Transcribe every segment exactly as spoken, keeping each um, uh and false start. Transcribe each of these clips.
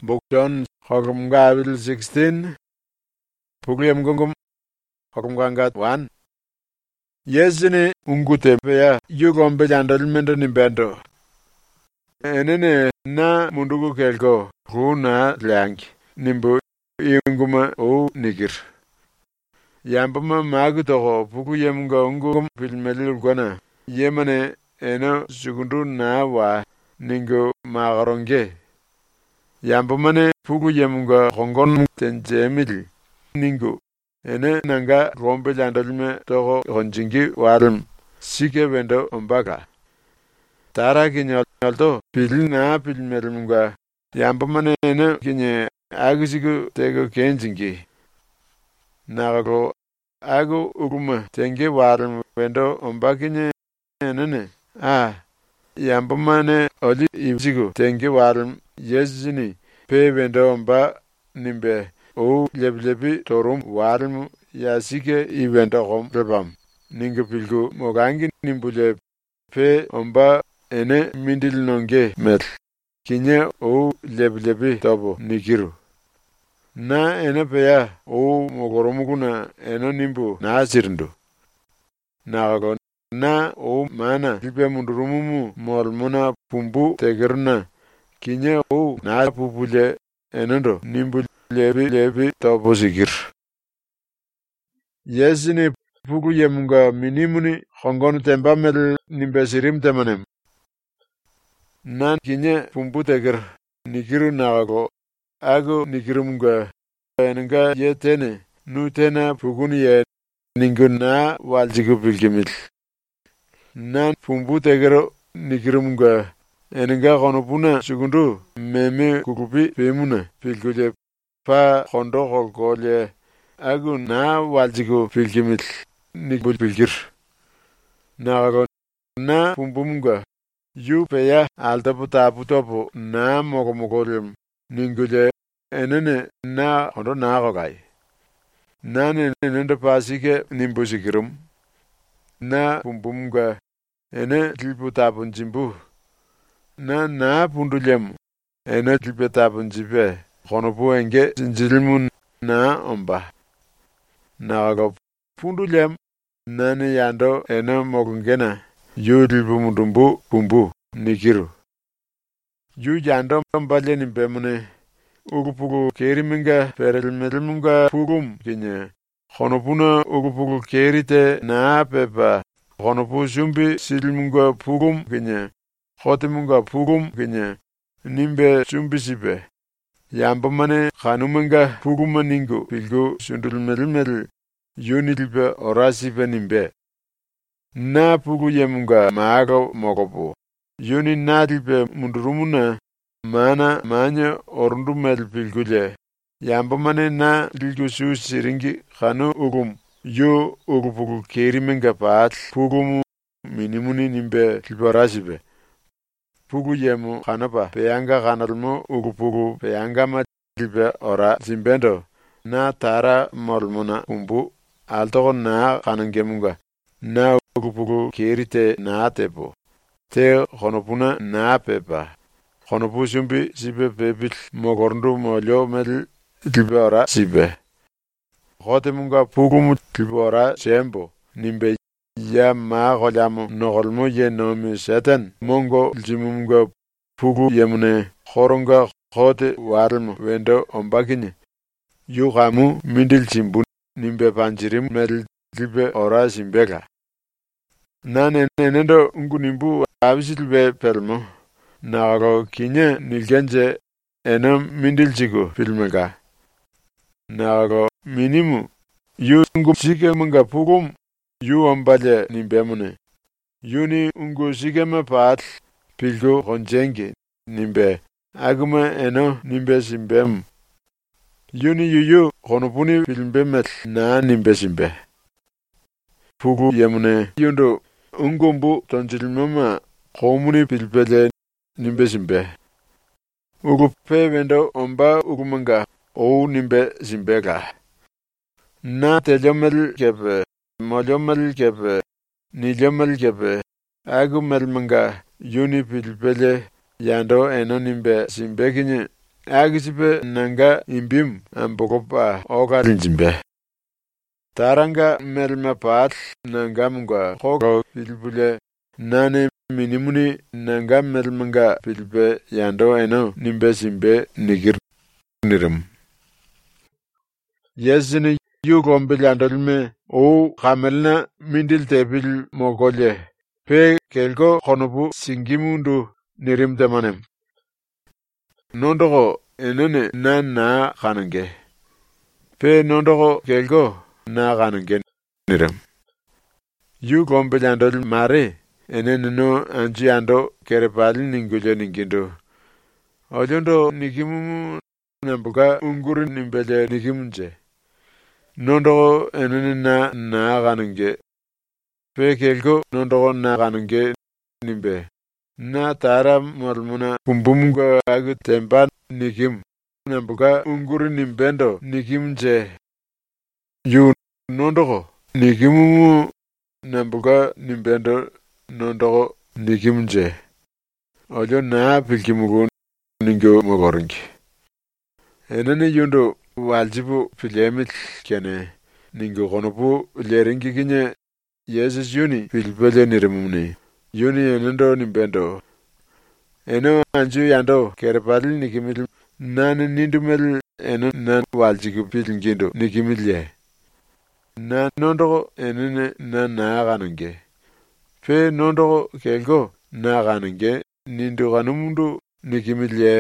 Book John Hokumga Bill sixteen Pugliam Gungum Hokumganga one Yesini ungute ya yugombe jandal mendo nimbendo enene na mundugu kelko huna lang nimbu inguma o nigir yambama magu toho puku yemga ungum filmelil gona yemane eno sugundu na wa ningo magaronge yambamane puku yemga hongon tenjemil ningo ene nanga rombe jandalme toho honjingi warum sike wendo ombaga tara kinyalto pilna pilmermunga yambamane ene kinye agisigu tego kenjingi nago ago uguma tenge warum wendo ombakinye enene a yambamane oli ibsigu tenge warum yezini pe wendo omba nimbe o leblebi torum warum yasike ibendo rom rebam ninga pilgu mogangi nimbule pe omba ene mindil nonge met kinye o leblebi tobo nigiru na ene peya o mogoromuguna eno nimbu na sirndo na na o mana libe mundurumumu molmuna pumbu tegerna kinye o na pupule enondo nimbu lebi lebi tobo sigir yesini pugu yemunga minimuni khongonu temba mel nimbe sirim temanem nan kinye pumbu teger nigiru nago ago nigirumunga enga yetene nutena puguni ye ninguna waljigu bilgimil nan pumbu tegero nigirumunga enga khonopuna sugundu meme kukupi pemuna pilgule pa khondo khogole agu na waljigu bilgimil nibul bilgir nago na pumbumunga yu peya altapu tapu topu na mogo mogolem ningule enene na hondo na gogai nane nende pasike nimbusigirum na pumbumga ene tilpu tapun jimbu na na pundulem ene tilpe tapun jibe khonopu enge jinjilmun na omba na go pundulem nane yando ene mogungena yu tilpu mundumbu pumbu nikiru yu yando mbale nimbemune ugupugu keriminga perelmelmunga pugum kinye khonopuna ugupugu kerite na pepa khonopu sumbi silmunga pugum kinye khotimunga pugum kinye nimbe sumbi sibe yambamane khanumunga pugum ningu pilgu sundulmelmel yunilbe orasibe nimbe na pugu yemunga maago mogopu yuni nadilbe mundurumuna mana manya orundu mel pilgule yambamane na dilgu su siringi khanu ugum yo ugupugu kerimenga paat pugumu minimuni nimbe tilbarasibe pugu yemu khanapa peyanga khanalmo ugupugu peyanga ma dilbe ora zimbendo na tara molmuna umbu altogo na khanangemunga na ugupugu kerite na tepo te khonopuna na pepa khonopu sumbi sibe pebil mogorndu molyo mel tilbora sibe khotemunga pugumu tilbora sembo nimbe ya ma golamu nogolmo ye nomi satan mongo jimunga pugu yemune khoronga khote warmu wendo ombakini yugamu mindil chimbu nimbe panjirim mel tilbe ora simbega nane nendo ngunimbu abisilbe permo nago kinye nilgenje enam mindilchigo filmega nago minimu yu ungu sike munga pugum yu ambale nimbemune yuni ungu sike ma paat pilgo honjenge nimbe aguma eno nimbe simbem yuni yuyu honopuni filmbemet na nimbe simbe pugu yemune yundo ungumbu tonjilmama khomuni pilpele nimbe simbe ugu pe wendo omba ugumanga o nimbe simbega na telemel kebe molemel kebe nilemel kebe agumel manga yuni pilpele yando eno nimbe simbeginye agisibe nanga imbim ambokopa okalinjimbe. Taranga melma pat nanga munga kogo pilbule nane minimuni nanga melmanga pilbe yando eno nimbe simbe nigir nirim. Yesini yugombe yandolme o kamelna mindil tebil mogolye pe kelko konobu singimundu nirim demanem. Nondogo enene na na kanange pe nondogo kelko na kanange nirim. Yugombe yandol mare enene no anji ando kerepali ningulyo ningindo. Ojondo nikimumu nambuka unguri nimbele nikimunje. Nondogo enene na na kanange pe kelko nondogo na kanange nimbe. Na tara malmuna kumbumunga agu tempa nikim. Nambuka unguri nimbendo nikimje. Yu nondogo nikimumu nambuka nimbendo nondogo nikimje. Ojo na pilkimugu ningyo mogoringi. Enene yundo waljibu pilemit kene ningyo konopu leringi kinye Yesus yuni pilpele nirimumni. Yuni enendo nimbendo. Eno anju yando kerepali nikimil nane nindumel eno na waljibu pilingindo nikimilye. Na nondogo enene na na kanange. Pe nondogo kelko na kanange nindu kanumundu nikimilye.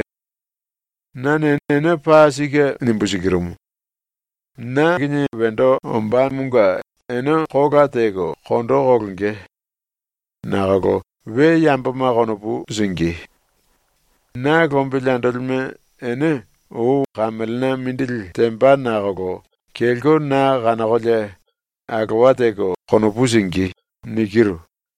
Na nene paasike nimbusikirumu. Na kinye wendo omba munga eno koga tego kondo koglenge. Nagago we yambama konopu zingi. Na gombilandolme ene o kamelna mindil tempa nagago kelko na kanagolye agwatego konopu zingi nikiru.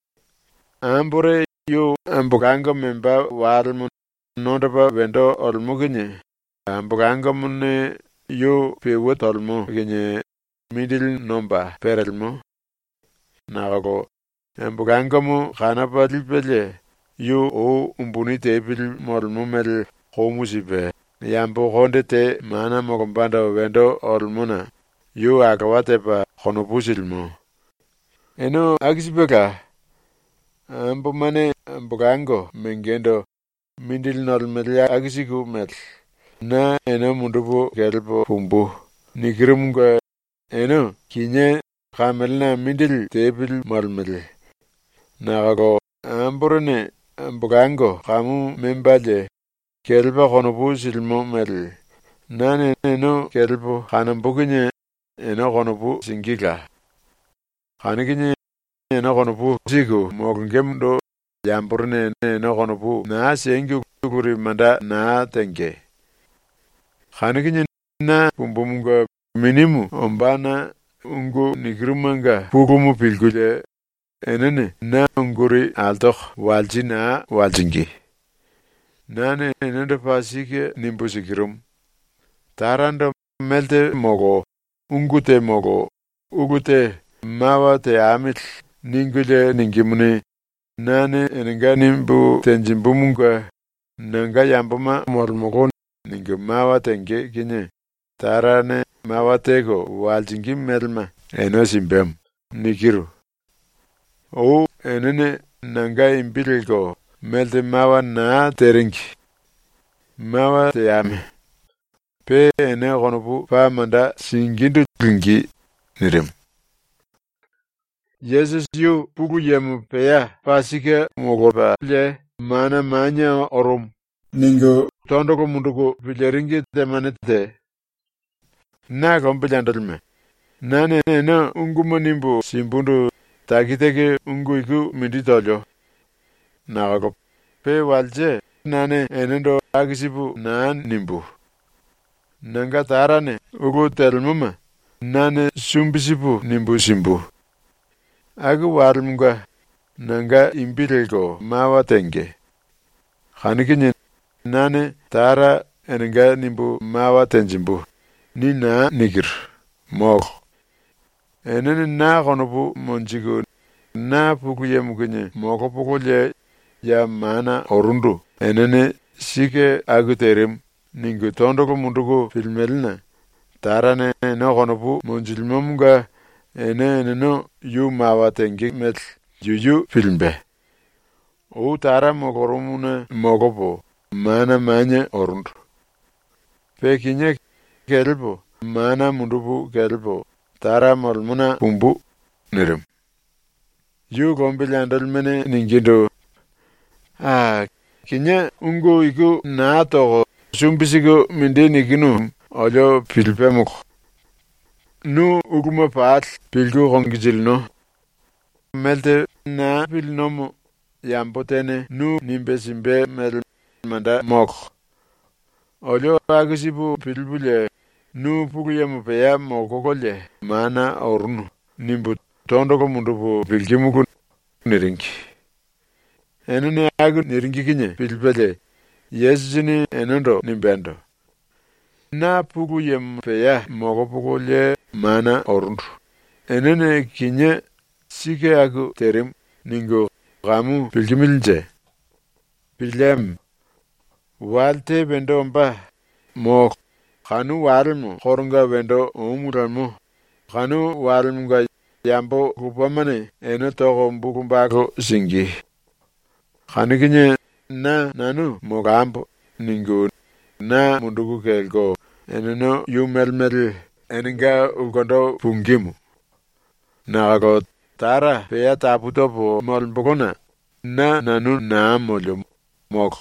Ambore yo ambuganga memba warmu nondaba wendo olmuginye. Ambuganga munne yo pewet olmu ginye mindil nomba perelmo. Nagago ambuganga mu kanapa lipelye yo o umbuni tebil molmu mel komusibe. Yambo konde te mana mogombanda wendo olmuna yo agwatepa konopusilmo. Eno agisibeka ambo mane ambugango mengendo mindil nolmelia agisiku mel. Na eno mundubu kelpo pumbu. Nikirumunga eno kinye kamelna mindil tebil molmel. Nagago amburene ambugango kamu membalye kelpa konopu silmo mel. Na eno kelpo kanambukinye eno konopu singika. Kanikinye eno konopu siku mogengemdo yamburne eno konopu na sengi kuri manda na tenge. Kanikinye na pumbumunga minimu ombana ungu nikirumanga pukumu pilgule enene na unguri altok walji na waljingi. Nane enende pasike nimbusikirum. Taranda melte mogo ungute mogo ugute mawa te amit ningule ningimuni. Nane enenga nimbu tenjimbumunga nanga yambama mormogon ningu mawa tenge kinye. Tarane mawa tego waljingi melma eno simbem nikiru. O enene nanga imbilgo melte mawa na teringi. Mawa te ame. Pe ene konopu pa manda singindu lingi nirim. Yesus yu puku yemu peya pasike mogoba le mana manya orum. Ningo tondoko munduko pileringi temanete. Na kompilandolme. Nane ena unguma nimbu simbundu takiteke unguiku minditolyo. Nagago pe walje nane enendo agisibu na nimbu. Nanga tarane ugu telmuma nane sumbisibu nimbu simbu. Agu warmunga nanga imbilgo mawa tenge. Khanikinye nane tara enenga nimbu mawa tenjimbu. Ni na nikir mog. Enene na konopu monjigo na pukuye mukinye moko pukulye ya mana orundu. Enene sike aguterim ningu tondoko munduko filmelna tarane no konopu monjilmomunga ene no yu mawatengi met yuyu filmbe o tara mogorumuna mogopo mana manya orundu pekinye kelbo mana mundupu kelbo tara molmuna pumbu nirim yu gombilandal mene ningindo ah kinya ungo iku na to sumbisigo mindeni ginu ojo pilpemuk nu uguma paat pilgu gongijilno melte na pilnomo yambotene nu nimbesimbe mel manda mok ojo agisibu pilbule nu puguye mupeya mokokolye mana orunu nimbu tondoko mundupu pilgimuku niringi enune agu niringi kinye pilpele yesjini enendo nimbendo na puguye mupeya mokokolye mana orundu enene kinye sike agu terim ningo gamu pilgimilje pilem walte bendo mba mo khanu warmu khorunga bendo umuramo khanu warmunga yambo kupamane eno togo mbukumbako singi khanu kinye na nanu mogambo ningo na munduku kelgo eno yumelmel eninga ugondo pungimu nago tara peya taputo po molbogona na nanu na molyo mok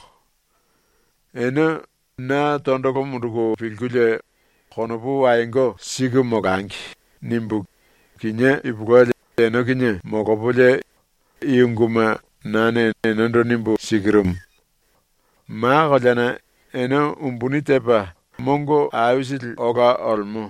eno na tondoko munduko pilgule konopu waingo sigu mogangi nimbu kinye ibugole eno kinye mokopule iunguma nane enondo nimbu sigirum ma gojana eno umbunitepa mongo ayusil oga olmo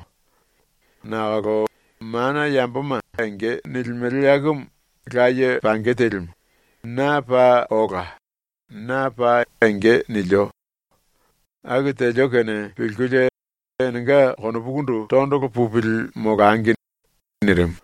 nago mana yambuma enge nilmeliagum gaye pangetelum na pa oga na pa enge nilyo agite jokene pilgule nga kono bugundu tondo ko pupil mogangi nirim